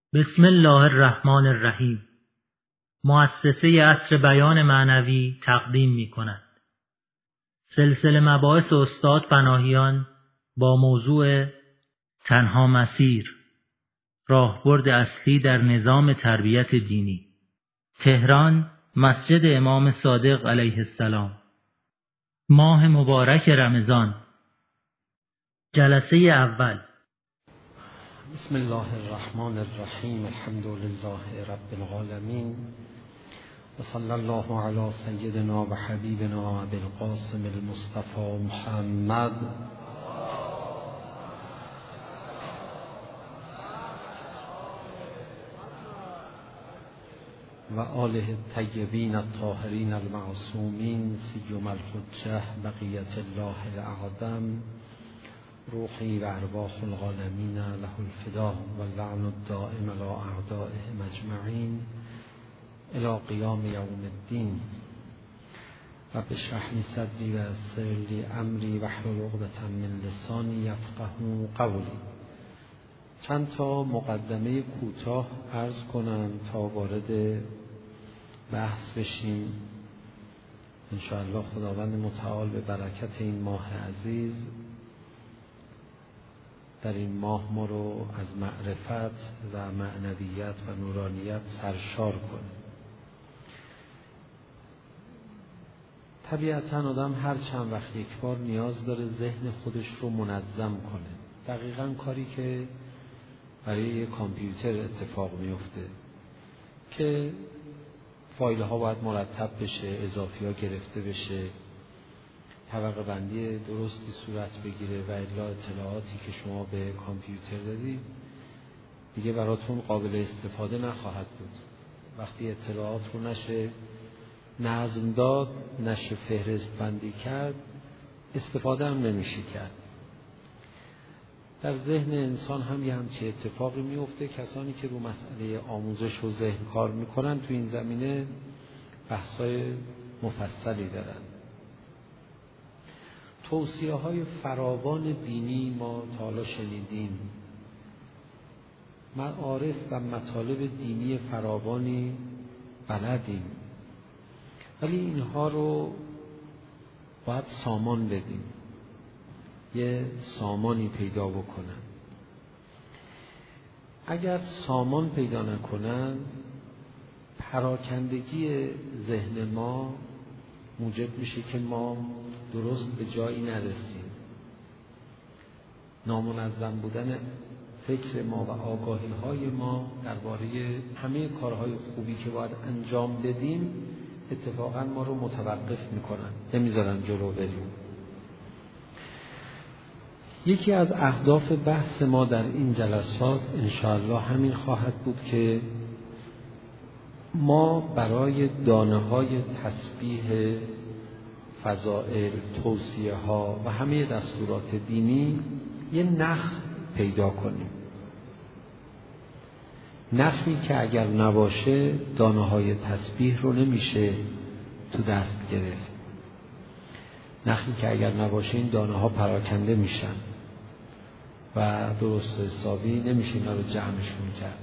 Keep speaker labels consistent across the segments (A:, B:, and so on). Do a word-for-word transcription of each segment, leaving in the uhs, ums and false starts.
A: بسم الله الرحمن الرحیم. مؤسسه عصر بیان معنوی تقدیم می کند سلسله مباحث استاد پناهیان با موضوع تنها مسیر، راهبرد اصلی در نظام تربیت دینی. تهران، مسجد امام صادق علیه السلام. ماه مبارک رمضان. جلسه اول.
B: بسم الله الرحمن الرحیم. الحمد لله رب العالمین و صلی الله علی سیدنا و حبیبنا ابی القاسم المصطفى محمد و آله الطیبین الطاهرین المعصومین سیما الحجة بقیة الله الاعظم روحی و ارواح العالمین له الفدا و اللعن الدائم علی اعدائهم اجمعین الی قیام یوم الدین. رب اشرح لی صدری و یسر لی امری واحلل عقدة من لسانی یفقهوا قولی. چند تا مقدمه کوتاه عرض کنم تا وارد بحث بشیم. ان شاء الله خداوند متعال به برکت این ماه عزیز در این ماه ما رو از معرفت و معنویت و نورانیت سرشار کنه. طبیعتاً آدم هر چند وقت یک بار نیاز داره ذهن خودش رو منظم کنه. دقیقاً کاری که برای کامپیوتر اتفاق میفته که فایل ها باید مرتب بشه، اضافی ها گرفته بشه، طبقه بندی درستی صورت بگیره و الا اطلاعاتی که شما به کامپیوتر دادید دیگه براتون قابل استفاده نخواهد بود. وقتی اطلاعات رو نشه نظم داد، نشه فهرست بندی کرد، استفاده هم نمیشه کرد. در ذهن انسان هم یه همچی اتفاقی میفته. کسانی که رو مسئله آموزش و ذهن کار میکنن تو این زمینه بحثای مفصلی دارن. توصیه های فراوان دینی ما تا حالا شنیدیم، معارف و مطالب دینی فراوانی بلدیم، ولی اینها رو باید سامان بدیم، یه سامانی پیدا بکنن. اگر سامان پیدا نکنن پراکندگی ذهن ما موجب میشه که ما درست به جایی نرسیم. نامنظم بودن فکر ما و آگاهی های ما درباره همه کارهای خوبی که باید انجام بدیم اتفاقا ما رو متوقف میکنن، نمیذارن جلو بریم. یکی از اهداف بحث ما در این جلسات انشاءالله همین خواهد بود که ما برای دانه های تسبیح، فضائل، توصیه ها و همه دستورات دینی یه نخ پیدا کنیم. نخی که اگر نباشه دانه های تسبیح رو نمیشه تو دست گرفت. نخی که اگر نباشه این دانه ها پراکنده میشن و درست حسابی نمیشه اینا رو جمعشون کرد.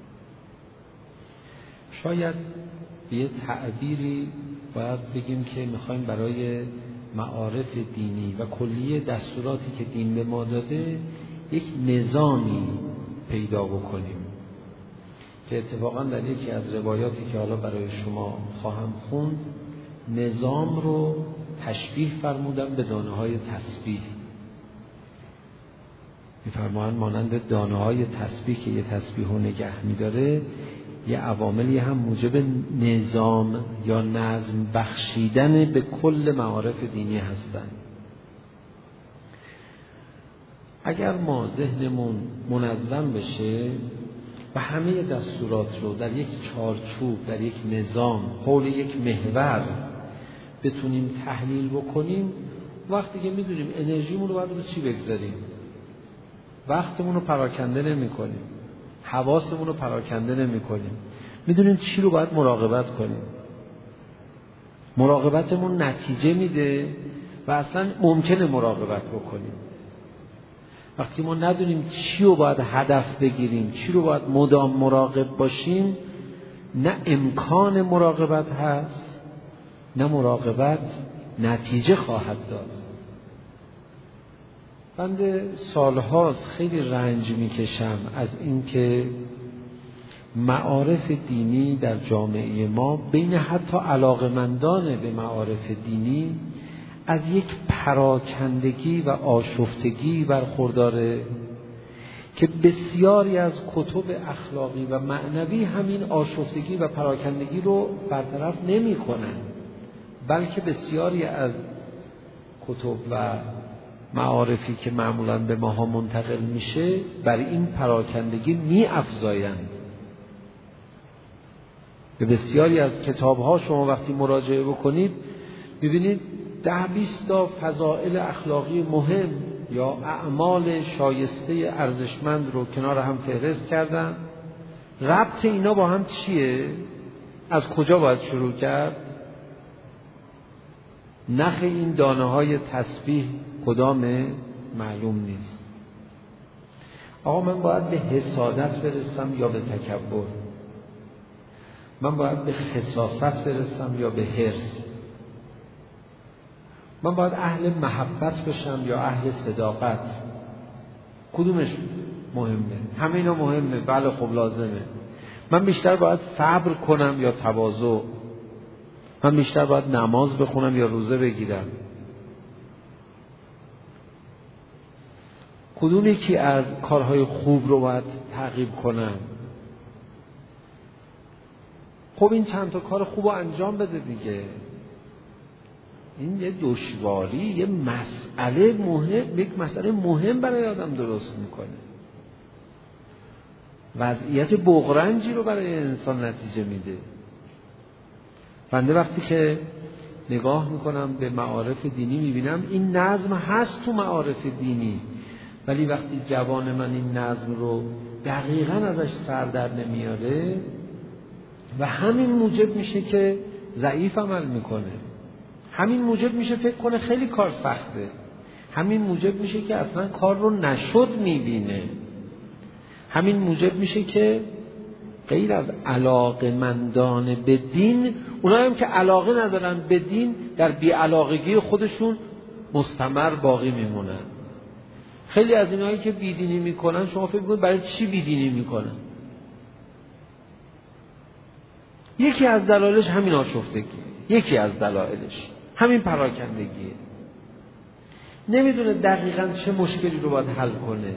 B: شاید به یه تعبیری باید بگیم که میخوایم برای معارف دینی و کلیه دستوراتی که دین به ما داده یک نظامی پیدا بکنیم که اتفاقا در یکی از روایاتی که حالا برای شما خواهم خوند نظام رو تشبیه فرمودن به دانه های تسبیح. میفرمایند مانند دانه های تسبیح که یه تسبیح رو نگه میداره، یه عواملی هم موجب نظام یا نظم بخشیدن به کل معارف دینی هستند. اگر ما ذهنمون منظم بشه و همه دستورات رو در یک چارچوب، در یک نظام، حول یک محور بتونیم تحلیل بکنیم، وقتی که میدونیم انرژیمون رو باید رو چی بگذاریم، وقتمون رو پراکنده نمی کنیم، حواسمون رو پراکنده نمی کنیم، میدونیم چی رو باید مراقبت کنیم. مراقبتمون نتیجه میده و اصلا ممکنه مراقبت بکنیم. وقتی ما ندونیم چی رو باید هدف بگیریم، چی رو باید مدام مراقب باشیم، نه امکان مراقبت هست، نه مراقبت نتیجه خواهد داد. بنده سالهاست خیلی رنج میکشم از اینکه معارف دینی در جامعه ما بین حتی علاقمندان به معارف دینی از یک پراکندگی و آشفتگی برخورداره که بسیاری از کتب اخلاقی و معنوی همین آشفتگی و پراکندگی رو برطرف نمی کنن، بلکه بسیاری از کتب و معارفی که معمولاً به ماها منتقل میشه بر این پراکندگی می افزایند. به بسیاری از کتاب‌ها شما وقتی مراجعه بکنید می‌بینید ده بیست تا فضائل اخلاقی مهم یا اعمال شایسته ارزشمند رو کنار هم فهرست کردن. ربط اینا با هم چیه؟ از کجا باید شروع کرد؟ نخ این دانه‌های تسبیح کدامه؟ معلوم نیست. آقا من باید به حسادت برسم یا به تکبر؟ من باید به خساست برسم یا به حرص؟ من باید اهل محبت بشم یا اهل صداقت؟ کدومش مهمه؟ همه اینا مهمه، بله خب لازمه. من بیشتر باید صبر کنم یا تواضع؟ من بیشتر باید نماز بخونم یا روزه بگیرم؟ کدوم یکی از کارهای خوب رو باید تعقیب کنم؟ خب این چند تا کار خوب رو انجام بده دیگه. این یه دشواری، یه مسئله مهم، یک مسئله مهم برای آدم درست میکنه. وضعیت بغرنجی رو برای انسان نتیجه میده. بنده وقتی که نگاه میکنم به معارف دینی میبینم این نظم هست تو معارف دینی، ولی وقتی جوان من این نظم رو دقیقاً ازش سر در نمیاره و همین موجب میشه که ضعیف عمل میکنه، همین موجب میشه فکر کنه خیلی کار سخته، همین موجب میشه که اصلا کار رو نشد میبینه، همین موجب میشه که غیر از علاقمندان به دین، اونایی هم که علاقه ندارن به دین در بی‌علاقگی خودشون مستمر باقی میمونن. خیلی از اینایی که بیدینی میکنن شما فکر میکنید برای چی بیدینی میکنن؟ یکی از دلایلش همین آشفتگی، یکی از دلایلش همین پراکندگیه. نمیدونه دقیقاً چه مشکلی رو باید حل کنه.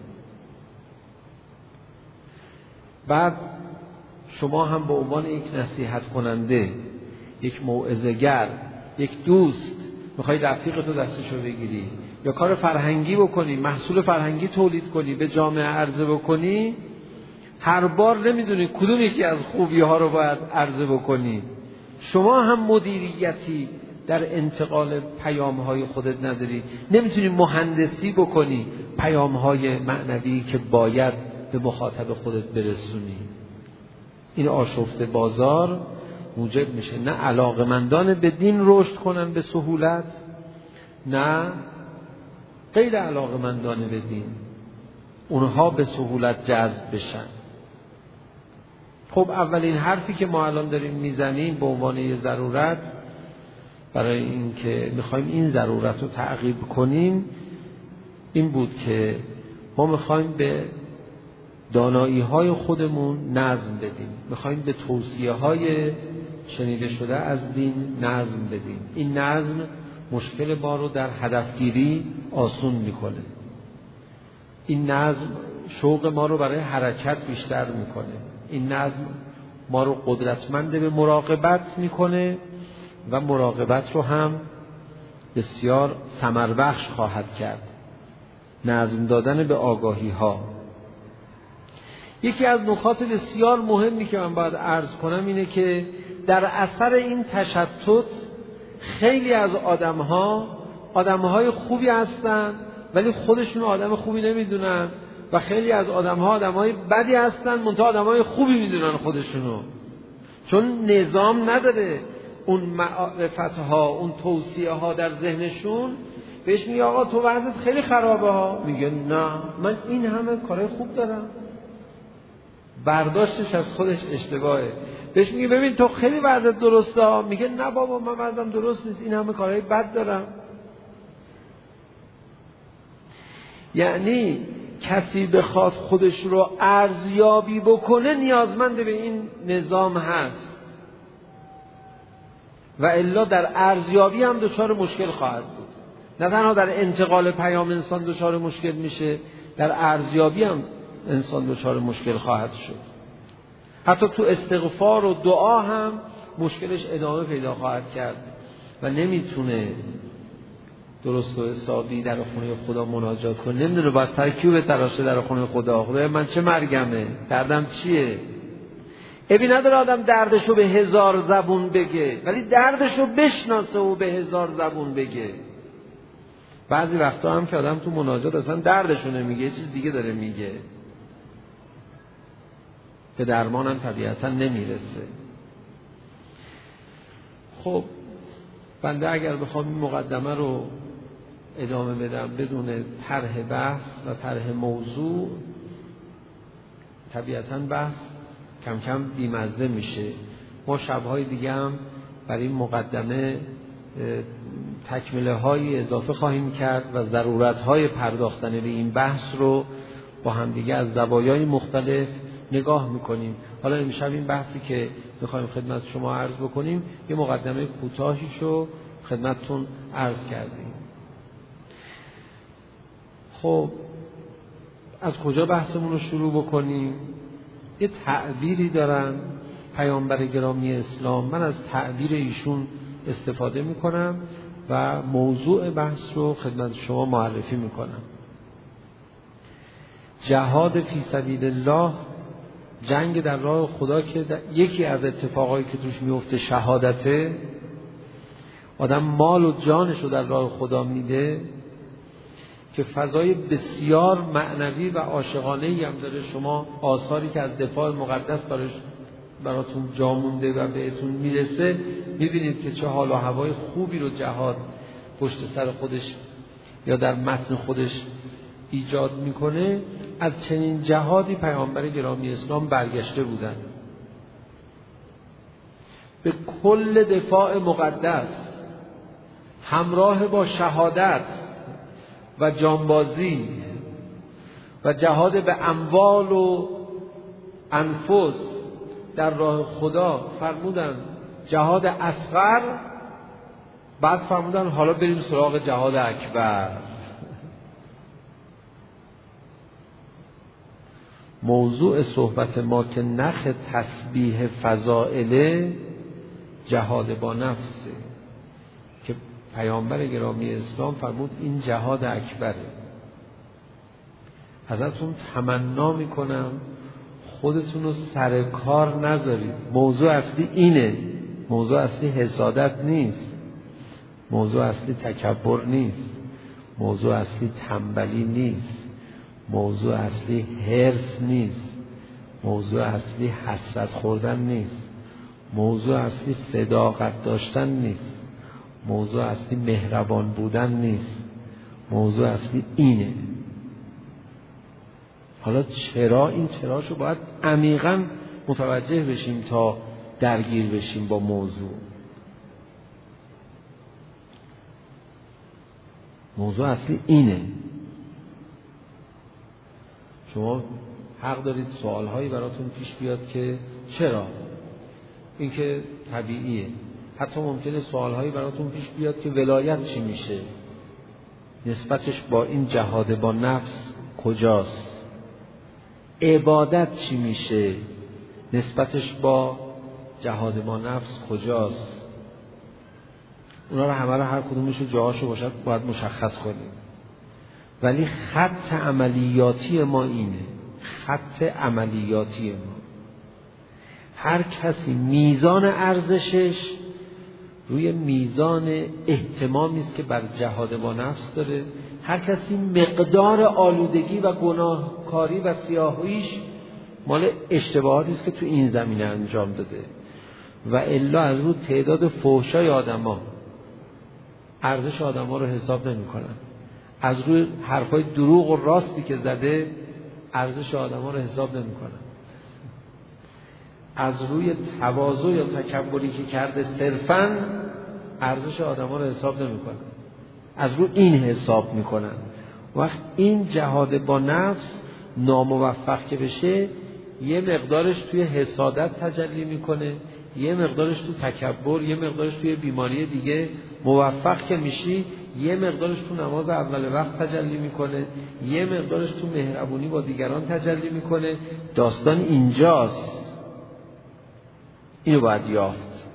B: بعد شما هم به عنوان یک نصیحت کننده، یک موعظه‌گر، یک دوست میخوای رفیقتو دستشو بگیری یا کار فرهنگی بکنی، محصول فرهنگی تولید کنی، به جامعه عرضه بکنی، هر بار نمیدونی کدوم یکی از خوبی ها رو باید عرضه بکنی. شما هم مدیریتی در انتقال پیام های خودت نداری، نمیتونی مهندسی بکنی پیام های معنوی که باید به مخاطب خودت برسونی. این آشفته بازار موجب میشه نه علاقمندان به دین رشد کنن به سهولت، نه غیر علاقمندان به دین اونها به سهولت جذب بشن. خب اولین حرفی که ما الان داریم میزنیم به عنوان یه ضرورت برای این که میخوایم این ضرورت رو تعقیب کنیم این بود که ما میخوایم به دانایی های خودمون نظم بدیم، میخوایم به توصیه های شنیده شده از دین نظم بدیم. این نظم مشکل ما رو در هدفگیری آسون میکنه، این نظم شوق ما رو برای حرکت بیشتر میکنه، این نظم ما رو قدرتمند به مراقبت میکنه و مراقبت رو هم بسیار ثمر بخش خواهد کرد. نظم دادن به آگاهی ها. یکی از نکات بسیار مهمی که من باید عرض کنم اینه که در اثر این تشتت خیلی از آدم ها آدم های خوبی هستن ولی خودشون آدم خوبی نمیدونن و خیلی از آدم ها آدم های بدی هستن منتها آدم های خوبی میدونن خودشونو، چون نظام نداره اون معرفت ها، اون توصیه ها در ذهنشون بهش میگه آقا تو وضعت خیلی خرابه ها، میگه نه من این همه کارهای خوب دارم. برداشتش از خودش اشتباهه. بهش میگه ببین تو خیلی وضعت درسته ها، میگه نه بابا من وضعم درست نیست، این همه کارهای بد دارم. یعنی کسی بخواد خودش رو ارزیابی بکنه نیازمند به این نظام هست و الا در ارزیابی هم دچار مشکل خواهد بود. نه تنها در انتقال پیام انسان دچار مشکل میشه، در ارزیابی هم انسان دچار مشکل خواهد شد. حتی تو استغفار و دعا هم مشکلش ادامه پیدا خواهد کرد و نمیتونه درست و حسابی در خونه خدا مناجات کنه. نمیدونه باید ترکیب تراشه در خونه خدا. خدا من چه مرگمه؟ دردم چیه؟ ابی نداره آدم دردشو به هزار زبون بگه، ولی دردشو بشناسه و به هزار زبون بگه. بعضی وقتا هم که آدم تو مناجات اصلا دردشو نمیگه، یه چیز دیگه داره میگه، به درمان هم طبیعتا نمیرسه. خب بنده اگر بخوام این مقدمه رو ادامه بدم بدون طرح بحث و طرح موضوع، طبیعتا بحث کم کم بیمزه میشه. ما شبهای دیگه هم برای این مقدمه تکمله های اضافه خواهیم کرد و ضرورت های پرداختن به این بحث رو با هم دیگه از زوایای مختلف نگاه میکنیم. حالا امشب این بحثی که میخوایم خدمت شما عرض بکنیم یه مقدمه کوتاهیشو خدمتتون عرض کردیم. خب از کجا بحثمون رو شروع بکنیم؟ یه تعبیری دارن پیامبر گرامی اسلام، من از تعبیر ایشون استفاده میکنم و موضوع بحث رو خدمت شما معرفی میکنم. جهاد فی سبیل الله، جنگ در راه خدا، که یکی از اتفاقایی که توش میفته شهادته، آدم مال و جانش رو در راه خدا میده، که فضای بسیار معنوی و عاشقانه‌ای هم داره. شما آثاری که از دفاع مقدس براش براتون جا مونده و بهتون میرسه میبینید که چه حال و هوای خوبی رو جهاد پشت سر خودش یا در متن خودش ایجاد میکنه. از چنین جهادی پیامبر گرامی اسلام برگشته بودن. به کل دفاع مقدس همراه با شهادت و جانبازی و جهاد به اموال و انفس در راه خدا فرمودن جهاد اصغر، بعد فرمودن حالا بریم سراغ جهاد اکبر. موضوع صحبت ما که نخ تسبیح فضائله جهاد با نفسه، که پیامبر گرامی اسلام فرمود این جهاد اکبره. ازتون تمنا میکنم خودتون رو سر کار نذارید. موضوع اصلی اینه، موضوع اصلی حسادت نیست، موضوع اصلی تکبر نیست، موضوع اصلی تنبلی نیست، موضوع اصلی حرص نیست، موضوع اصلی حسرت خوردن نیست، موضوع اصلی صداقت داشتن نیست، موضوع اصلی مهربان بودن نیست، موضوع اصلی اینه. حالا چرا؟ این چراشو باید عمیقاً متوجه بشیم تا درگیر بشیم با موضوع. موضوع اصلی اینه. شما حق دارید سوالهایی براتون پیش بیاد که چرا؟ این که طبیعیه. حتی ممکنه سوالهایی براتون پیش بیاد که ولایت چی میشه؟ نسبتش با این جهاد با نفس کجاست؟ عبادت چی میشه؟ نسبتش با جهاد با نفس کجاست؟ اونا رو همه رو هر کدومش رو جاهاشو باشد باید مشخص کنیم. ولی خط عملیاتی ما اینه، خط عملیاتی ما. هر کسی میزان ارزشش روی میزان اهتمامی است که بر جهاد با نفس داره. هر کسی مقدار آلودگی و گناهکاری و سیاهیش مال اشتباهاتی است که تو این زمینه انجام داده و الا از رو تعداد فحشای آدما ارزش آدم‌ها رو حساب نمی‌کنن. از روی حرفای دروغ و راستی که زده ارزش آدم‌ها رو حساب نمی‌کنن. از روی تواضع یا تکبری که کرده صرفاً ارزش آدم‌ها رو حساب نمی‌کنن. از روی این حساب می‌کنن. وقت این جهاد با نفس ناموفق که بشه، یه مقدارش توی حسادت تجلی میکنه، یه مقدارش تو تکبر، یه مقدارش توی بیماری دیگه. موفق که میشی یه مقدارش تو نماز اول وقت تجلی میکنه، یه مقدارش تو مهربونی با دیگران تجلی میکنه. داستان اینجاست، اینو باید یافت.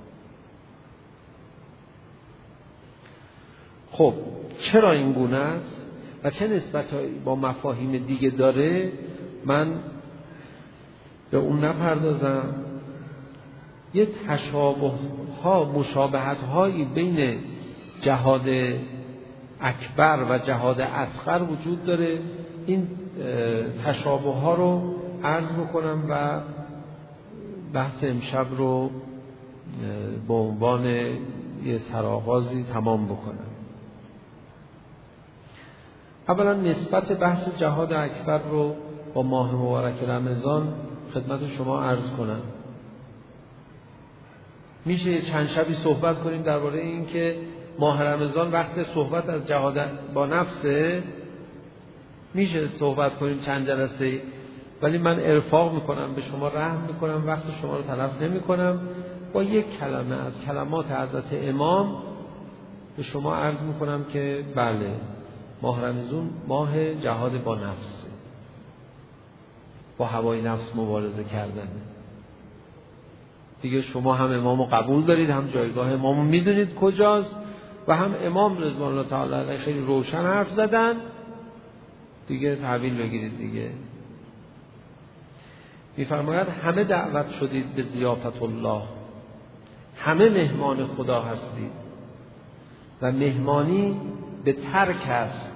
B: خب چرا این گونه است و چه نسبت‌هایی با مفاهیم دیگه داره من به اون نپردازم. یه تشابه ها مشابهت هایی بین جهاد اکبر و جهاد اصغر وجود داره. این تشابه ها رو عرض بکنم و بحث امشب رو به عنوان یه سرآغازی تمام بکنم. اولا نسبت بحث جهاد اکبر رو با ماه مبارک رمضان خدمت شما عرض کنم. میشه چند شبی صحبت کنیم درباره این که ماه رمضان وقت صحبت از جهاد با نفسه؟ میشه صحبت کنیم چند جلسه، ولی من ارفاق میکنم به شما، رحم میکنم، وقت شما رو تلف نمیکنم. با یک کلمه از کلمات حضرت امام به شما عرض میکنم که بله، ماه رمضان ماه جهاد با نفسه، با هوای نفس مبارزه کردن. دیگه شما هم امامو قبول دارید، هم جایگاه امامو میدونید کجاست و هم امام رضوان الله تعالی علیه خیلی روشن حرف زدن. دیگه تحویل بگیرید. دیگه میفرماید همه دعوت شدید به ضیافت الله، همه مهمان خدا هستید و مهمانی به ترک است،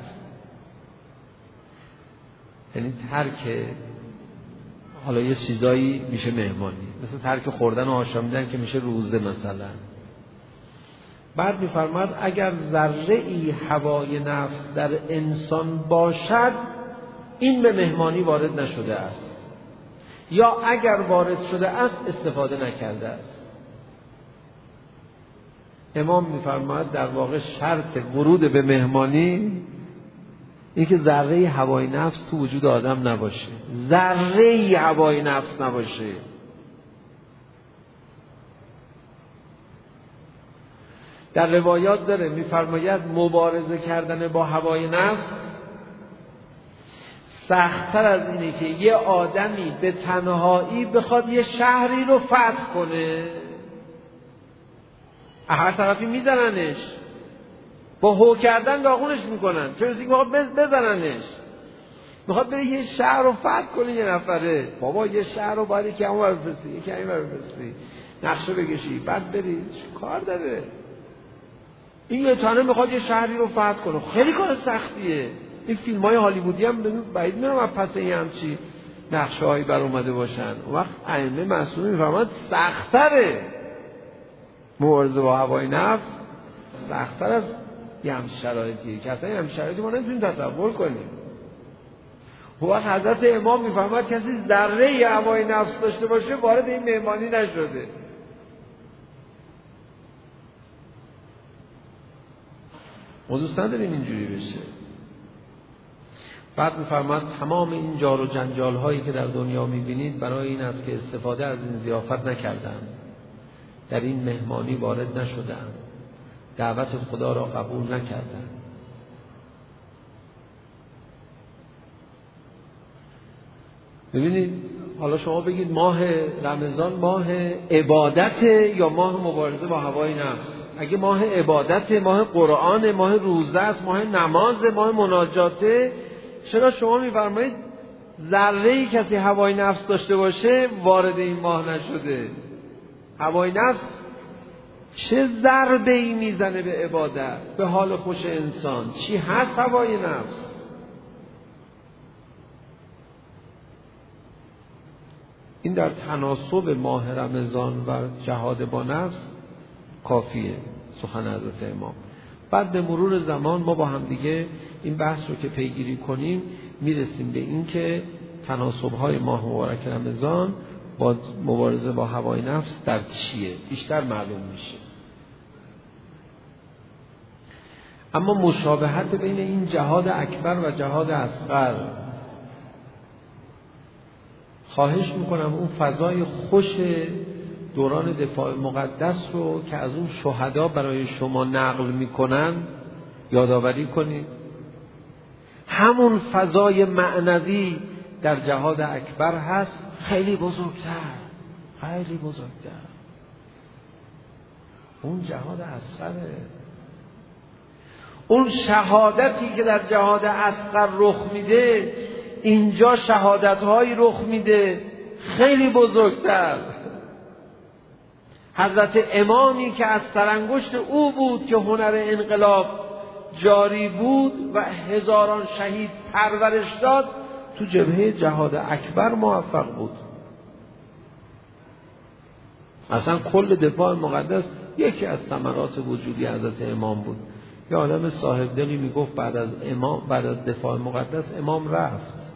B: یعنی ترک حالا یه چیزایی میشه مهمانی، مثل ترک خوردن و آشامیدن که میشه روزه مثلا. بعد میفرماید اگر ذره ای هوای نفس در انسان باشد این به مهمانی وارد نشده است، یا اگر وارد شده است استفاده نکرده است. امام میفرماید در واقع شرط ورود به مهمانی این که ذره هوای نفس تو وجود آدم نباشه، ذره هوای نفس نباشه. در روایات داره میفرماید مبارزه کردن با هوای نفس سخت‌تر از اینه که یه آدمی به تنهایی بخواد یه شهری رو فتح کنه. هر طرفی میزننش، با هو کردن داغونش میکنن، چه رسید میخواد بزننش. میخواد بره یه شهر رو فتح کنه یه نفره. بابا یه شهر رو باید یکی همون بفرستی، یکی همین بفرستی، نقشه بکشی، بعد بری، کار داره. این یه تانه میخواد یه شهری رو فتح کنه، خیلی کار سختیه. این فیلم های هالیوودی هم باید میرم از پس این همچی نقشه هایی بر اومده باشن. اون وقت ائمه معصومین میفرماید سخت‌تره مبارزه با هوای نفس، سخت‌تر از یه همچین شرایطیه که اصلا یه همچین شرایطی ما نمیتونیم تصور کنیم. اون وقت حضرت امام میفرماید کسی ذره هوای نفس داشته باشه وارد این مهمانی نشده. ما دوست نداریم اینجوری بشه. بعد میفرماید تمام این جار و جنجال هایی که در دنیا میبینید برای این است که استفاده از این ضیافت نکردن، در این مهمانی وارد نشدن، دعوت خدا را قبول نکردن. ببینید حالا شما بگید ماه رمضان ماه عبادت یا ماه مبارزه با هوای نفس؟ اگه ماه عبادت، ماه قرآن، ماه روزه است، ماه نماز، ماه مناجاته، چرا شما میفرمایید ذره‌ای کسی هوای نفس داشته باشه وارد این ماه نشده؟ هوای نفس چه ضربه‌ای میزنه به عبادت، به حال خوش انسان؟ چی هست هوای نفس؟ این در تناسب ماه رمضان و جهاد با نفس کافیه سخن حضرت امام. بعد به مرور زمان ما با هم دیگه این بحث رو که پیگیری کنیم میرسیم به این که تناسب‌های ماه مبارک رمضان با مبارزه با هوای نفس در چیه بیشتر معلوم میشه. اما مشابهت بین این جهاد اکبر و جهاد اصغر، خواهش میکنم اون فضای خوش دوران دفاع مقدس رو که از اون شهدا برای شما نقل میکنن یادآوری کنید. همون فضای معنوی در جهاد اکبر هست، خیلی بزرگتر، خیلی بزرگتر. اون جهاد اصغره. اون شهادتی که در جهاد اصغر رخ میده، اینجا شهادت‌هایی رخ میده خیلی بزرگتر. حضرت امامی که از سرانگشت او بود که هنر انقلاب جاری بود و هزاران شهید پرورش داد، تو جبهه جهاد اکبر موفق بود. اصلا کل دفاع مقدس یکی از ثمرات وجودی حضرت امام بود. یه آدم صاحب دلی میگفت بعد از امام بعد از دفاع مقدس امام رفت،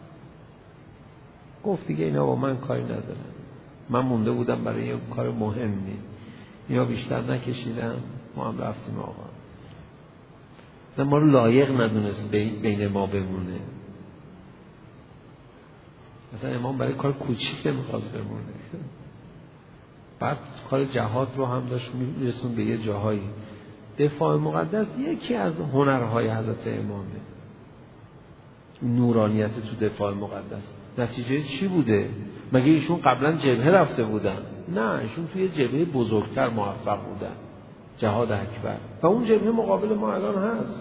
B: گفت دیگه اینا با من کاری ندارن، من مونده بودم برای یه کار مهمی، یا بیشتر نکشیدم، ما هم رفتیم آقا. ما رو لایق ندونست بین ما بمونه. مثلا امام برای کار کوچیک نمیخواست بمونه، بعد کار جهاد رو هم داشت میرسون به یه جاهایی. دفاع مقدس یکی از هنرهای حضرت امامه، نورانیت تو دفاع مقدس. نتیجه چی بوده؟ مگه ایشون قبلا جبهه رفته بودن؟ نه، ایشون توی جبهه بزرگتر موفق بودن، جهاد اکبر، و اون جبهه مقابل ما الان هست.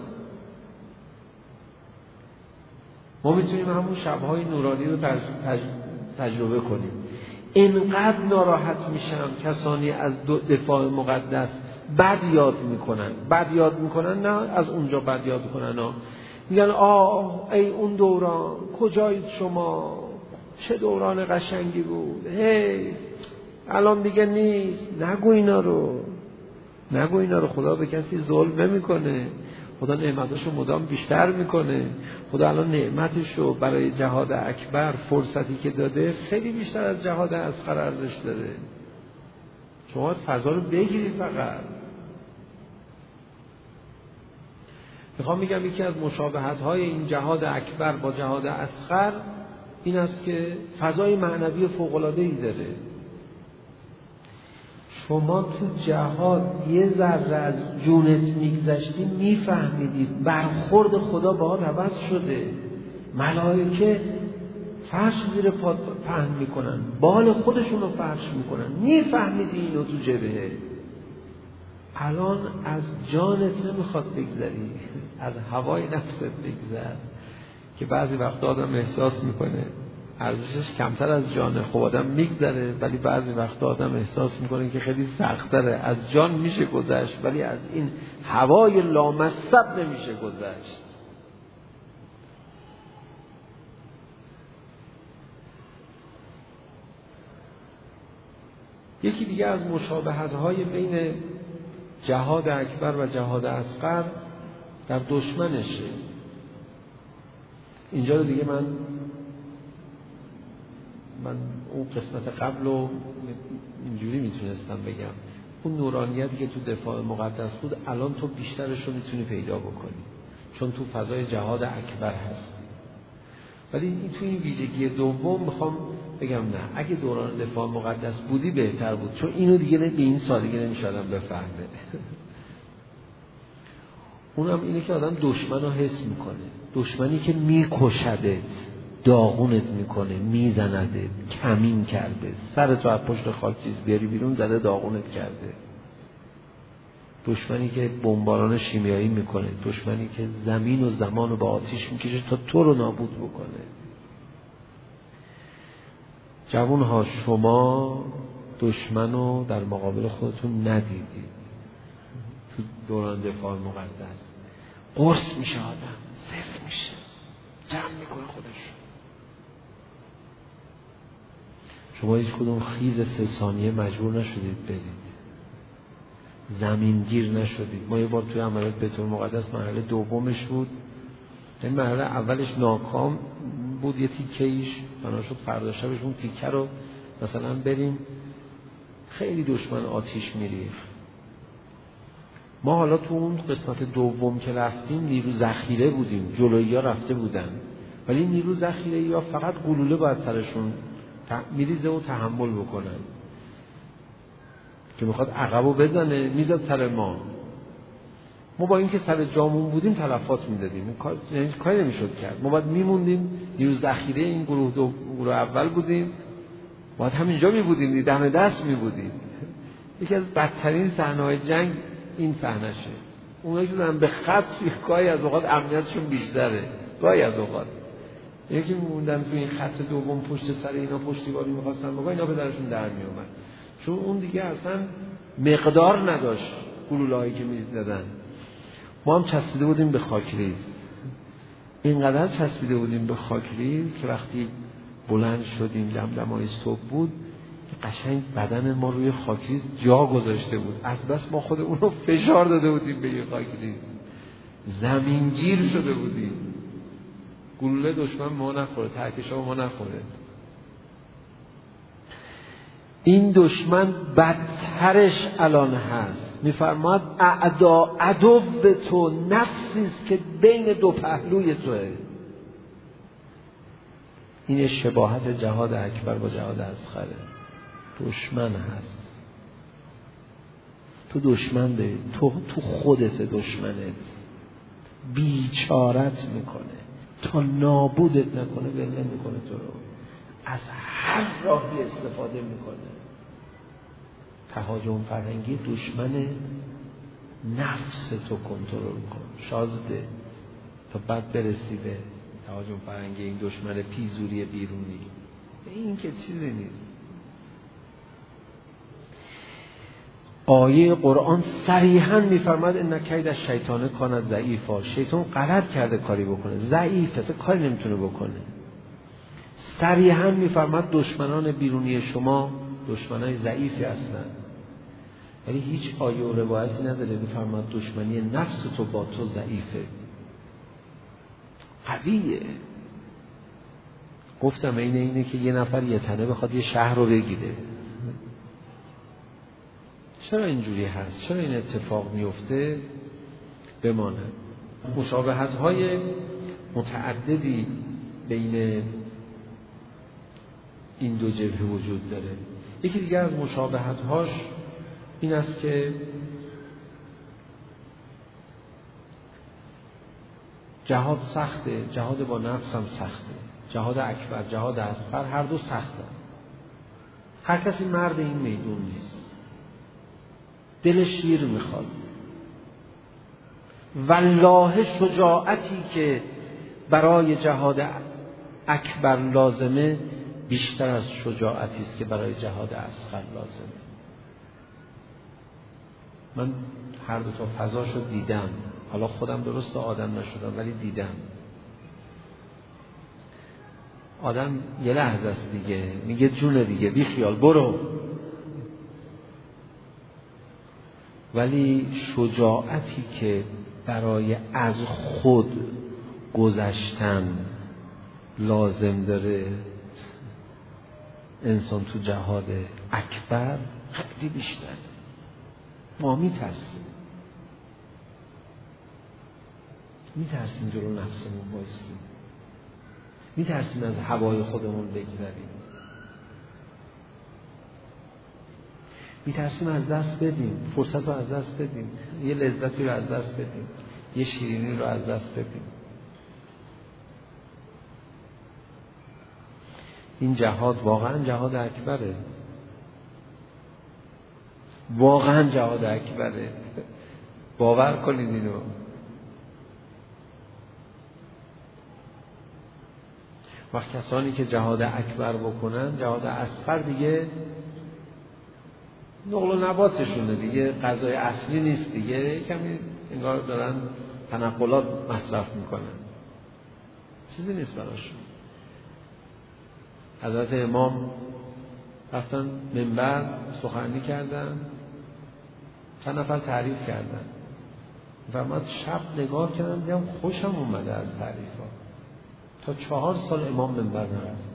B: ما میتونیم همون شبهای نورانی رو تج... تج... تجربه کنیم. اینقدر ناراحت میشم کسانی از دفاع مقدس بد یاد میکنن، بد یاد میکنن، نه از اونجا بد یاد کنن، ها میگن آه ای اون دوران، کجایید شما، چه دوران قشنگی بود، هی الان دیگه نیست. نگو اینا رو، نگو اینا رو. خدا به کسی ظلم نمیکنه، خدا نعمتاشو مدام بیشتر میکنه. خدا الان نعمتشو برای جهاد اکبر، فرصتی که داده، خیلی بیشتر از جهاد اصغر ارزش داره. شما فضا رو بگیرید. فقط میخوام میگم یکی از مشابهت های این جهاد اکبر با جهاد اصغر این است که فضای معنوی فوق‌العاده‌ای داره. شما تو جهاد یه ذره از جونت میگذشتی میفهمیدید برخورد خدا باهات عوض شده. ملائکه فرش زیر پات پهن میکنن، بال خودشون رو فرش میکنن، میفهمیدی اینو تو جبهه. الان از جانت نمیخواد بگذری، از هوای نفست بگذر، که بعضی وقت آدم احساس میکنه ارزشش کمتر از جانه. خب آدم میگذره، ولی بعضی وقت آدم احساس میکنه که خیلی سخت‌تره. از جان میشه گذشت، ولی از این هوای لامصب نمیشه گذشت. یکی دیگه از مشابهت‌های بین جهاد اکبر و جهاد اصغر در دشمنشه. اینجا رو دیگه من من اون قسمت قبل رو اینجوری میتونستم بگم، اون نورانیتی که تو دفاع مقدس بود الان تو بیشترش رو میتونی پیدا بکنی، چون تو فضای جهاد اکبر هست. ولی این تو این ویژگی دوم میخوام بگم نه، اگه دوران دفاع مقدس بودی بهتر بود، چون اینو دیگه به این سادگی نمیشه آدم بفهمه. اونم اینه که آدم دشمن رو حس میکنه، دشمنی که میکشدت، داغونت میکنه، میزندت، کمین کرده، سرت رو از پشت خاک چیز بیاری بیرون زده داغونت کرده. دشمنی که بمباران شیمیایی میکنه، دشمنی که زمین و زمان رو با آتیش میکشه تا تو رو نابود بکنه. جوانها، شما دشمن رو در مقابل خودتون ندیدید. تو دوران دفاع مقدس قرص میشه، آدم صفر میشه، جمع میکنه خودش. شما هیچ کدوم خیز سه ثانیه مجبور نشدید برید. زمینگیر نشدیم. ما یه بار توی عملیات بیت المقدس مرحله دومش بود، این مرحله اولش ناکام بود، یه تیکه‌ایش بنا شد فردا شبش اون تیکه رو مثلا بریم، خیلی دشمن آتیش میریخت. ما حالا تو اون قسمت دوم که رفتیم نیرو ذخیره بودیم، جلویی‌ها رفته بودن، ولی نیرو ذخیره‌ای‌ها فقط گلوله باید سرشون میریزه و تحمل بکنن که میخواد عقبو بزنه میزد سر ما. ما با اینکه سر جامون بودیم تلفات میدادیم، کار یعنی کاری نمیشد کرد. ما باید میموندیم، نیرو ذخیره این گروه دو گروه اول بودیم، باید همینجا میبودیم، دم دست میبودیم. یکی از بدترین صحنه‌های جنگ این صحنه‌شه. اونایی که دارن به خط گاهی از اوقات امنیتشون بیشتره، گاهی از اوقات یکی موندن تو این خط دوم پشت سر اینا پشتیبانی می‌خواستن بگن، اینا به درشون در میومد، چون اون دیگه اصلا مقدار نداشت گلوله‌هایی که می‌زدن. ما هم چسبیده بودیم به خاکریز، اینقدر چسبیده بودیم به خاکریز که وقتی بلند شدیم دمدمای صبح بود، قشنگ بدن ما روی خاکریز جا گذاشته بود، از بس ما خودمون رو فشار داده بودیم به این خاکریز، زمینگیر شده بودیم. گلوله دشمن ما نخوره، ترکشا ما نخوره. این دشمن بدترش الان هست. میفرماد اعدا عدو تو نفسی است که بین دو پهلوی توه. این شباهت جهاد اکبر با جهاد اصغره. دشمن هست، تو دشمن داری، تو تو خودت دشمنت، بیچارت میکنه تا نابودت نکنه، ول نمیکنه تو رو، از هر راهی استفاده میکنه. تهاجم فرهنگی دشمن نفس تو کنترل کن، شازده تا بعد برسی به تهاجم فرهنگی این دشمن پیزوری بیرونی. این که چیزی نیست. آیه قرآن صریحاً میفرماد ان کید الشیطان کان ضعیفا. شیطان غلط کرده کاری بکنه، ضعیفه، اصلا کاری نمیتونه بکنه. صریحاً میفرماد دشمنان بیرونی شما دشمنای ضعیفی هستند، ولی هیچ آیه و روایتی نداره میفرماد دشمنی نفس تو با تو ضعیفه، قویه. گفتم اینه اینه که یه نفر یه تنه بخواد یه شهر رو بگیره. چرا اینجوری هست؟ چرا این اتفاق میفته؟ بماند. مشابهت های متعددی بین این دو جبهه وجود داره. یکی دیگه از مشابهت هاش این است که جهاد سخته، جهاد با نفس هم سخته، جهاد اکبر، جهاد اصغر، هر دو سخته. هر کسی مرد این میدون نیست، دلش شیر میخواد. والله شجاعتی که برای جهاد اکبر لازمه بیشتر از شجاعتی است که برای جهاد اصغر لازمه. من هر دو تا فضاشو دیدم، حالا خودم درست آدم نشدم ولی دیدم. آدم یه لحظه است دیگه، میگه جون دیگه بی خیال برو، ولی شجاعتی که برای از خود گذشتن لازم داره انسان تو جهاد اکبر خیلی بیشتر. ما میترسیم میترسیم جلو نفسمون بایستیم، میترسیم از هوای خودمون بگذریم، میترسیم از دست بدیم، فرصت رو از دست بدیم، یه لذتی رو از دست بدیم، یه شیرینی رو از دست بدیم. این جهاد واقعا جهاد اکبره، واقعا جهاد اکبره، باور کنید اینو. وقت کسانی که جهاد اکبر بکنن، جهاد اصغر دیگه نقل و نباتشونه دیگه، غذای اصلی نیست دیگه، کمی انگار دارن تنقلات مصرف میکنن، چیزی نیست براشون. حضرت امام رفتن منبر سخنرانی کردن، چند نفر تعریف کردن و من شب نگاه کردم دیدم خوشم اومده از تعریف ها. تا چهار سال امام منبر نرفت.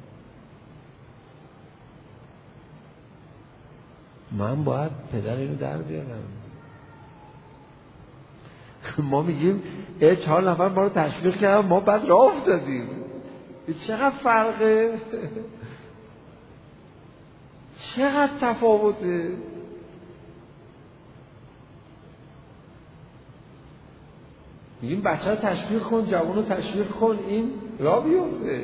B: من باید پدر اینو در بیارم. ما میگیم ای چهار نفر ما رو تشویق کردن ما بعد راه افتادیم. چقدر فرقه، چقدر تفاوته. میگیم بچه رو تشویق کن، جوان رو تشویق کن، این راه بیفته.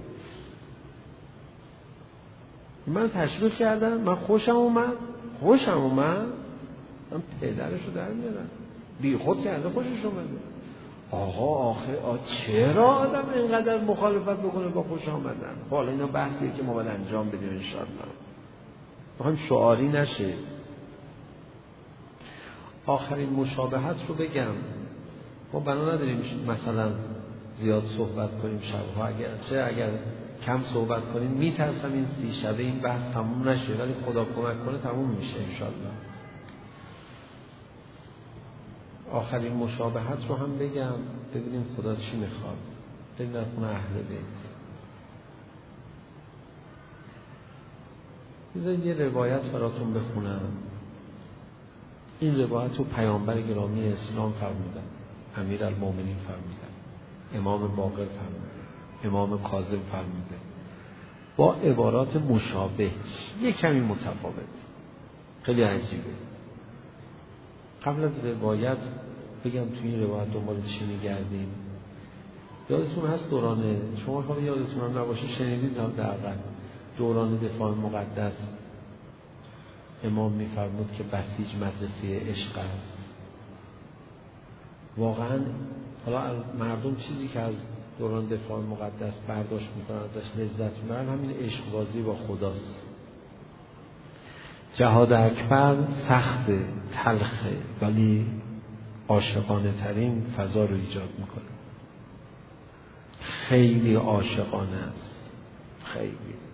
B: من تشویق کردم، من خوشم اومد خوشم اومد من پدرش رو در میارم. بی خود کرده خوشش اومده. آقا آخه آ چرا آدم اینقدر مخالفت بکنه با خوش آمدن؟ حالا اینا بحثیه که ما باید انجام بدیم انشاءالله. میخوایم شعاری نشه. آخرین مشابهت رو بگم. ما بنا نداریم مثلا زیاد صحبت کنیم شبها، اگر چه اگر کم صحبت کنیم میترسم این سی شبه این بحث تموم نشه، ولی خدا کمک کنه تموم میشه انشاءالله. آخرین مشابهت رو هم بگم ببینیم خدا چی میخواد. بریم در خونه اهل بیت. بذارید یه روایت براتون بخونم. این روایت رو پیامبر گرامی اسلام فرمودن، امیرالمومنین فرمودن، امام باقر فرمودن، امام کاظم فرمودن، با عبارات مشابه، یه کمی متفاوت. خیلی عجیبه. قبل از روایت بگم توی این روایت دنبال چی میگردیم. یادتون هست دوران، شما خواهی یادتون هم نباشه شنیدید در دوران دفاع مقدس امام میفرمود که بسیج مدرسه عشق است. واقعا حالا مردم چیزی که از دوران دفاع مقدس برداشت میکنن ازش لذت میبرن همین عشق بازی با خداست. جهاد اکبر سخته، تلخه، ولی عاشقانه ترین فضا رو ایجاد میکنه. خیلی عاشقانه است، خیلی.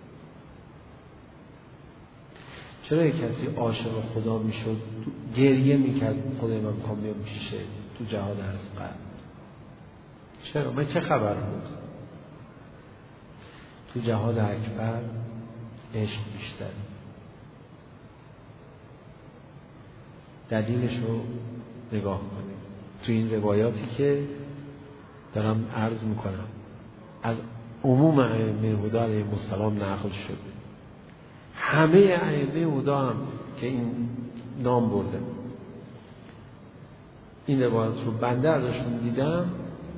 B: چرا یک کسی عاشق خدا میشد گریه میکرد خدای من میخوام بیام پیشه تو جهاد اکبر؟ چرا؟ من چه خبر بود؟ تو جهاد اکبر عشق بیشتر. دلیلش رو نگاه کنیم تو این روایاتی که دارم عرض میکنم از عموم ائمه هدی علیهم السلام نقل شده. همه ائمه هدی هم که این نام برده این روایت رو بنده ازشون دیدم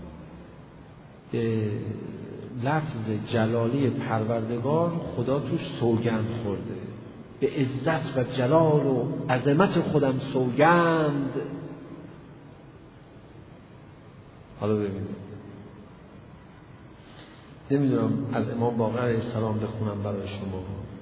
B: لفظ جلالی پروردگار خدا توش سوگند خورده. به عزت و جلال و عظمت خودم سوگند. حالا ببینید، نمیدونم از امام باقر علیه السلام بخونم برای شما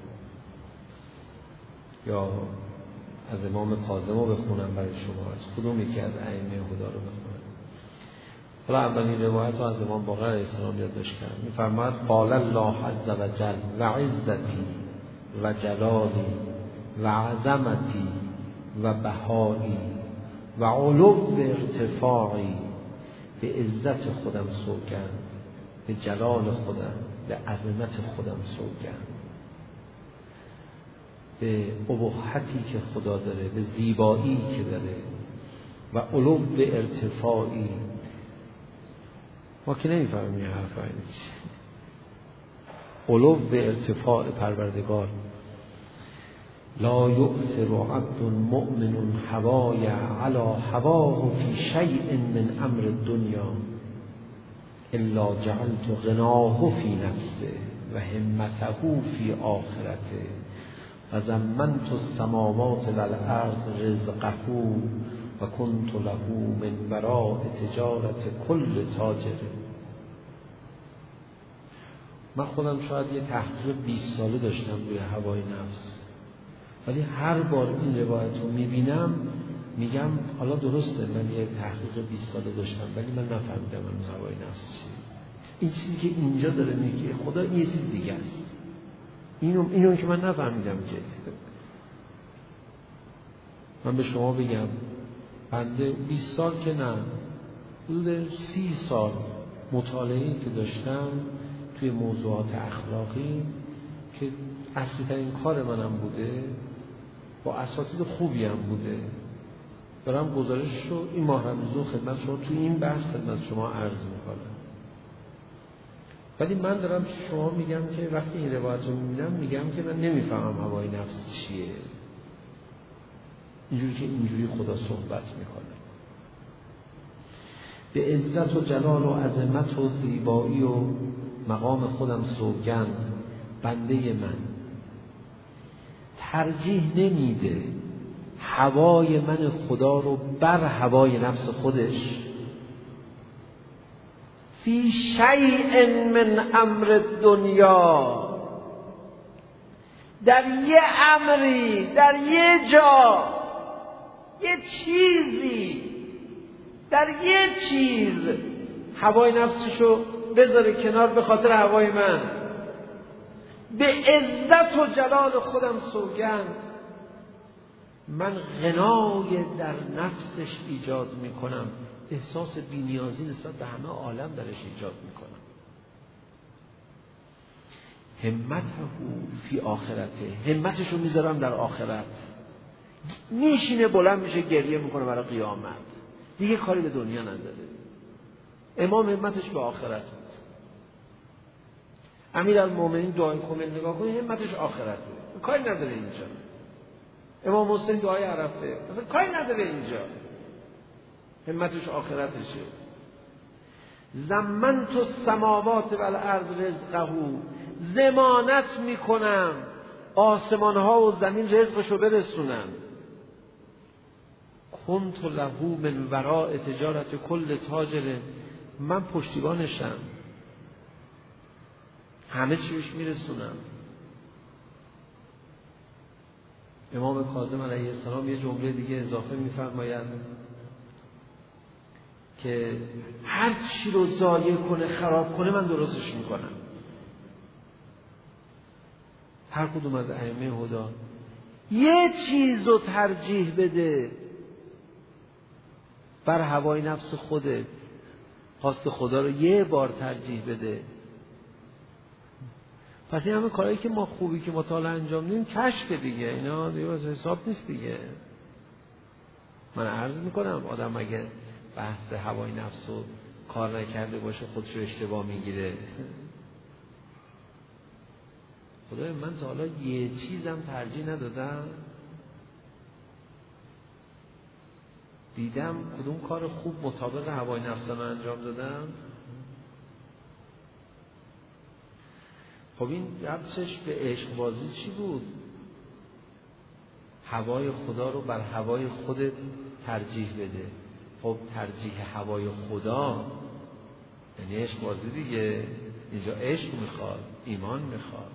B: یا از امام کاظم رو بخونم برای شما، از کدوم یکی از ائمه هدی رو بخونم. حالا اولین روایت رو از امام باقر علیه السلام یادداشت کردم. می‌فرماید قال الله عز وجل و عزتی و جلالی و عظمتی و بهایی و علو ارتفاعی. به عزت خودم سوگند، به جلال خودم، به عظمت خودم سوگند، به ابهتی که خدا داره، به زیبایی که داره و علو ارتفاعی. ما که نمیفهمیم این حرفا یعنی چی. علو ارتفاع پروردگار. لا یؤثر عبد مؤمن هوای علی هواه فی شیء من امر الدنیا الا جعلت غناه فی نفسه و همته فی آخرته و زمنت السماوات والارض رزقه و کنت له من وراء تجارت کل تاجر. من خودم شاید یه تحقیق بیست ساله داشتم روی هوای نفس، ولی هر بار این روایت رو میبینم میگم حالا درسته من یه تحقیق بیست ساله داشتم ولی من نفهمیدم من هوای نفس چیه. این چیزی که اینجا داره میگه خدا این یه چیز دیگه است. اینو اینو که من نفهمیدم که من به شما بگم بنده بیست سال که نه، حدود سی سال مطالعه‌ای که داشتم توی موضوعات اخلاقی که اصلی ترین کار منم بوده، با اساتید خوبی هم بوده، دارم گزارش رو این ماه رمضان خدمت شما توی این بحث خدمت شما عرض میکنم. ولی من دارم شما میگم که وقتی این روایت رو میبینم میگم که من نمیفهمم هوای نفس چیه، اینجوری که اینجوری خدا صحبت میکنه. به عزت و جلال و عظمت و زیبایی و مقام خودم سوگند بنده من ترجیح نمیده هوای من خدا رو بر هوای نفس خودش فی شیء من امر دنیا، در یه امری، در یه جا، یه چیزی، در یه چیز هوای نفسشو بذاره کنار به خاطر هوای من. به عزت و جلال خودم سوگند من غنای در نفسش ایجاد میکنم، احساس بی‌نیازی نسبت به همه عالم درش ایجاد میکنم. همته فی آخرته، همتشو میذارم در آخرت. میشینه بلند میشه گریه میکنه برای قیامت، دیگه کاری به دنیا نداره. امام همتش به آخرت بود. امیرالمومنین دعای کمیل نگاه کنید، همتش آخرته، کاری نداره اینجا. امام حسین دعای عرفه، مثلا کاری نداره اینجا، همتش آخرتشه. زمنت السماوات والارض رزقه، ضمانت میکنم آسمان ها و زمین رزقشو برسونم. کنت له من وراء تجارت کل تاجر، من پشتیبانشم، همه چیش میرسونم. امام کاظم علیه السلام یه جمله دیگه اضافه میفرماید که هر چی رو ضایع کنه خراب کنه من درستش میکنم. هر کدوم از ائمه هدی یه چیز رو ترجیح بده بر هوای نفس خودت، خواست خدا رو یه بار ترجیح بده. پس این همه کارهایی که ما خوبی که مطالعه انجام میدیم کشف دیگه، اینا دیگه از حساب نیست دیگه. من عرض میکنم آدم اگه بحث هوای نفس رو کار نکرده باشه خودشو اشتباه میگیره. خدای من تا حالا یه چیزم ترجیح ندادم، دیدم کدوم کار خوب مطابق هوای نفس من انجام دادم. خب این ربطش به عشق بازی چی بود؟ هوای خدا رو بر هوای خودت ترجیح بده. خب ترجیح هوای خدا یعنی عشق بازی دیگه. اینجا عشق میخواد، ایمان میخواد.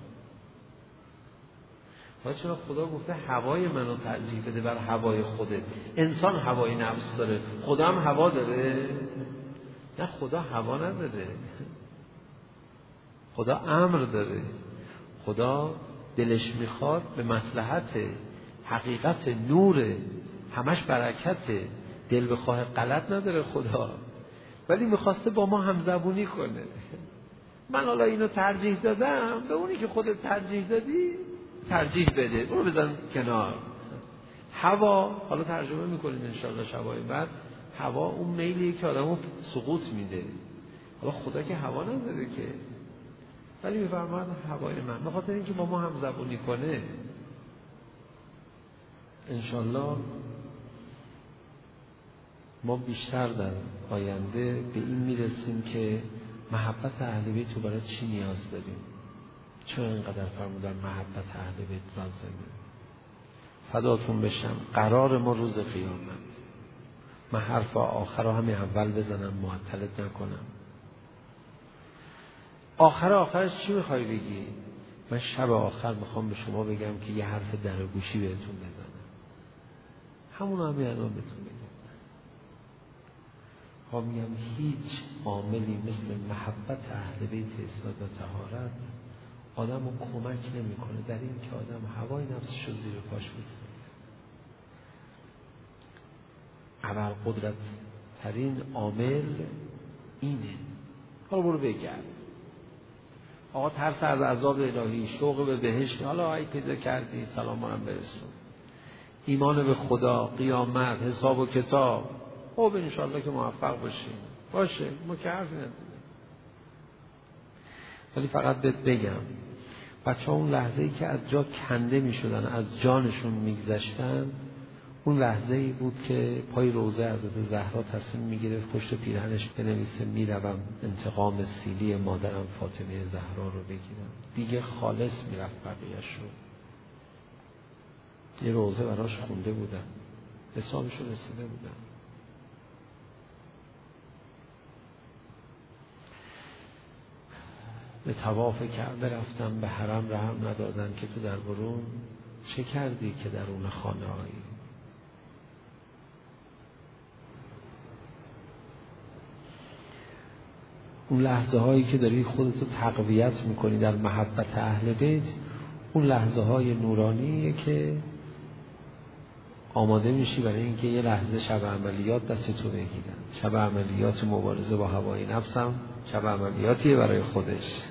B: حالا چرا خدا گفته هوای منو ترجیح بده بر هوای خودت؟ انسان هوای نفس داره، خدا هم هوا داره؟ نه، خدا هوا نداره، خدا امر داره. خدا دلش میخواد به مصلحت، حقیقت، نور، همش برکته، دل بخواه غلط نداره خدا، ولی میخواسته با ما همزبونی کنه. من حالا اینو ترجیح دادم، به اونی که خودت ترجیح دادی ترجیح بده، اونو بزن کنار. هوا حالا ترجمه میکنیم انشاءالله شبای بعد. هوا اون میلیه که آدمو سقوط میده. حالا خدا که هوا نداره که، ولی میفرماید هوای من، به خاطر اینکه با ما هم زبونی کنه. انشالله ما بیشتر در آینده به این میرسیم که محبت اهل بیت رو برای چی نیاز داریم. چرا اینقدر فرمودن محبت اهل بیت لازمه؟ فداتون بشم، قرار ما روز قیامت. من حرف آخر رو همین اول بزنم، معطلت نکنم. آخر آخرش چی میخوای بگی؟ من شب آخر میخوام به شما بگم که یه حرف در گوشی بهتون بزنم، همون همین الان بهتون بگم. ها میگم هیچ عاملی مثل محبت اهل بیت عصمت و طهارت آدم رو کمک نمی کنه در این که آدم هوای نفسش رو زیر پاش بگذاره. ابرقدرت ترین عامل اینه. حالا برو بگرد. آقا ترس از عذاب الهی، شوق به بهشت، حالا ای پیدا کردی سلام منم برسون. ایمان به خدا، قیامت، حساب و کتاب، خب انشالله که موفق باشیم. باشه ما که حرفی نداریم. ولی فقط بهت بگم بچه ها اون لحظه ای که از جا کنده می شدن، از جانشون می گذشتن، اون لحظه ای بود که پای روضه حضرت زهرا تصمیم می گرفت پشت پیرهنش بنویسه میروم انتقام سیلی مادرم فاطمه زهرا رو بگیرم. دیگه خالص می رفت بقیه‌اش رو. یه روضه براش خونده بودم، حسابش رو رسیده بودم. به طواف کعبه رفتم، به حرم رحم ندادن که تو در برون چه کردی که درون خانه هایی. اون لحظه هایی که داری خودتو تقویت میکنی در محبت اهل بیت، اون لحظه های نورانیه که آماده میشی برای اینکه یه لحظه شب عملیات دستتو بگیرن. شب عملیات مبارزه با هوای نفسم شب عملیاتیه برای خودش.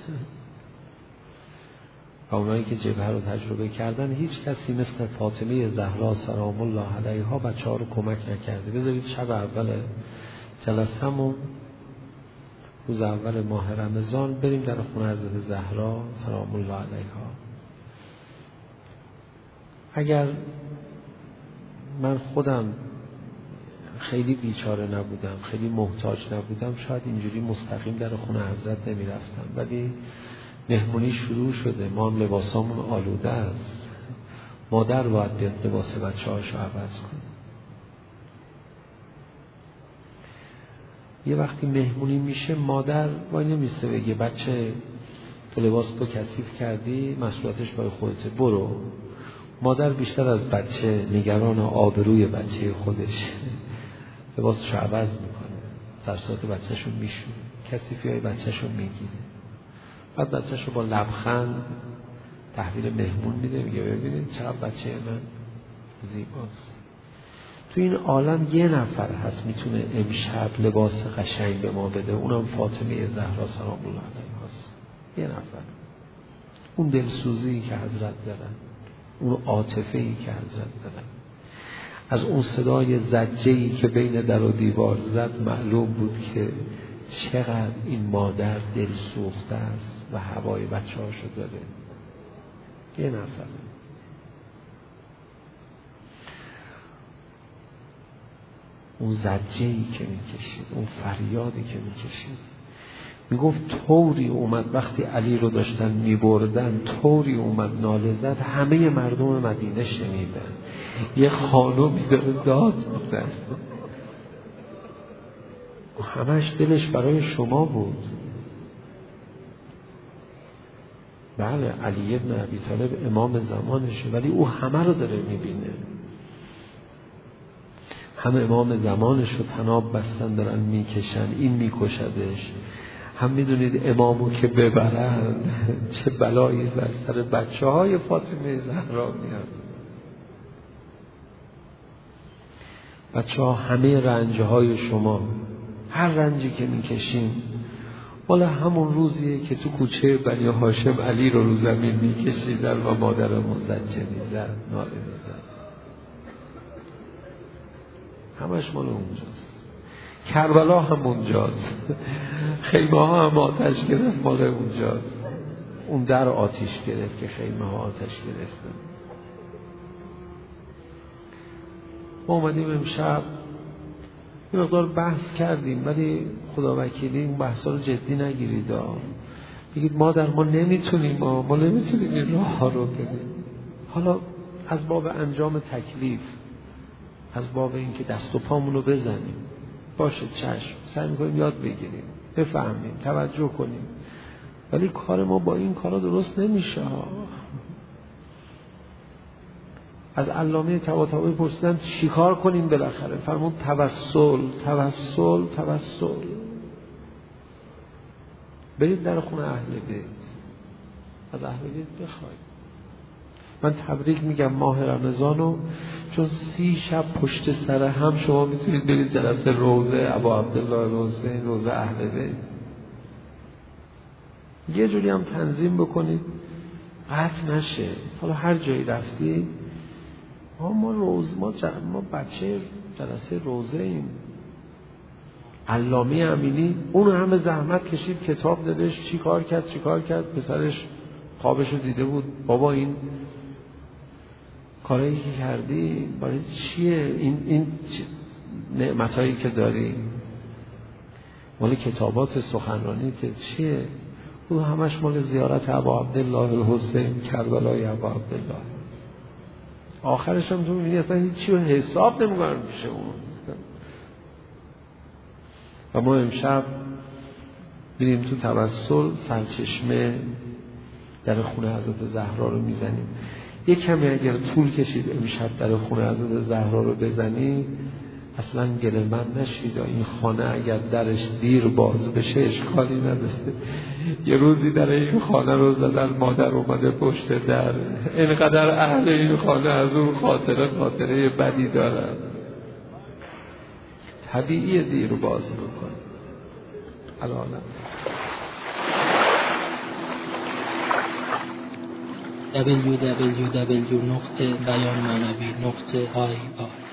B: و اونایی که جبهه رو تجربه کردن، هیچ کسی مثل فاطمه زهرا سلام الله علیها بچه ها رو کمک نکرده. بذارید شب اول جلسمون روز اول ماه رمضان بریم در خونه حضرت زهرا سلام الله علیها. اگر من خودم خیلی بیچاره نبودم، خیلی محتاج نبودم، شاید اینجوری مستقیم در خونه حضرت نمی رفتم. ولی مهمونی شروع شده، ما هم لباسامون آلوده است، مادر باید بیاد لباس بچه هاشو عوض کنه. یه وقتی مهمونی میشه مادر وای نمیسته بگه بچه تو لباس تو کثیف کردی، مسئولیتش برای خودته، برو. مادر بیشتر از بچه نگران آبروی بچه خودش، لباسشو عوض میکنه، ترسات بچهشو میشونه، کثیفی های بچهشو میگیره، بعد بچهشو با لبخند تحویل مهمون میده، میگه ببینید چقدر بچه من زیباست. تو این عالم یه نفر هست میتونه امشب لباس قشنگ به ما بده، اونم فاطمه زهرا سلام الله علیها هست. یه نفر. اون دلسوزی که حضرت دارن، اون عاطفه‌ای که حضرت دارن، از اون صدای زجه‌ای که بین در و دیوار زد معلوم بود که چقدر این مادر دل سوخته است و هوای بچه‌هاشو داره. یه نفر. اون زجه‌ای که میکشید، اون فریادی که میکشید، میگفت طوری اومد وقتی علی رو داشتن میبردن، طوری اومد ناله زد همه مردم مدینه شنیدن. یه خانومی داره داد میزنه، همش دلش برای شما بود. بله علی ابن ابی طالب امام زمانشه، ولی او همه رو داره میبینه. همه امام زمانش رو تناب بستن دارن میکشن، این میکشدش. هم میدونید امامو که ببرن چه بلایی بر سر بچه های فاطمه زهرا میاد. بچه ها همه رنج های شما، هر رنجی که میکشیم والا همون روزیه که تو کوچه بنی هاشم علی رو رو زمین میکشیدن و مادرمو زجه میزد، ناله میزد. همش مال اونجاست. کربلا هم اونجاست، خیمه ها هم آتش گرفت، مال اونجاست. اون در آتش گرفت که خیمه ها آتش گرفتن. ما اومدیم امشب یه مقدار بحث کردیم، ولی خدا وکیلی اون بحثا رو جدی نگیرید. بگید مادر ما نمیتونیم، ما, ما نمیتونیم این راه ها رو بریم. حالا از باب انجام تکلیف، از باب این که دست و پامون رو بزنیم، باشه چشم، سعی میکنیم یاد بگیریم، بفهمیم، توجه کنیم، ولی کار ما با این کارا درست نمیشه. از علامه طباطبایی پرسیدن چیکار کنیم بالاخره؟ فرمود توسل، توسل، توسل. برید در خونه اهل بیت، از اهل بیت بخواید. من تبریک میگم ماه رمضانو، چون سی شب پشت سر هم شما میتونید برید جلسه روضه ابا عبدالله حسین، روضه اهل بیت، یه جوری هم تنظیم بکنید قطع نشه. حالا هر جایی رفتی ما ما روز ما, ما بچه جلسه روضه ایم. علامه امینی اون همه زحمت کشید، کتاب نوشت، چی کار کرد چی کار کرد پسرش خوابشو دیده بود، بابا این کارایی که کردی برای چیه؟ این این نعمتایی که داری مال کتابات سخنرانی که چیه؟ اون همش مال زیارت ابا عبدالله الحسین کربلای ابا عبدالله. آخرش هم تو می‌بینی اصلا هیچ چیو حساب نمی‌کنن پیش اون. و ما امشب میریم تو توسل سرچشمه در خونه حضرت زهرا رو میزنیم. یک کمی اگر طول کشید امشب در خونه حضرت زهرا رو بزنی اصلا گله من نشید. این خانه اگر درش دیر باز بشه اشکالی نداره. یه روزی در این خانه رو زدن، مادر اومده پشت در، اینقدر اهل این خانه از اون خاطره خاطره بدی دارن، طبیعیه دیر باز بکن. الان
C: دبلیو دبلیو دبلیو نقطه بیان معنوی نقطه آی آر